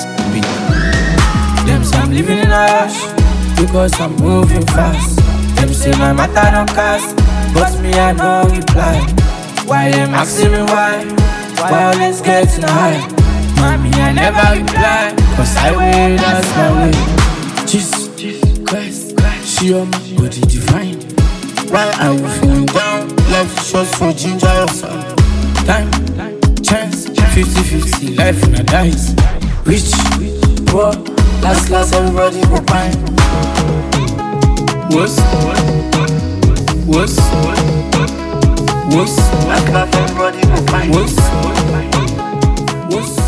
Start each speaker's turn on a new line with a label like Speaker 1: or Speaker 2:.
Speaker 1: Beat. Them say I'm living in a rush because I'm moving fast. Them say my matter don't cast, but me I no reply. Why them asking me why? Why always getting high? Mommy I never reply, cause I way, that's my way. Jesus Christ, she on my body divine. Why are you feeling down? Life is short for ginger or some time, chance, 50-50, life in a dice. Rich, poor, last everybody go fine. What's last everybody go fine. What's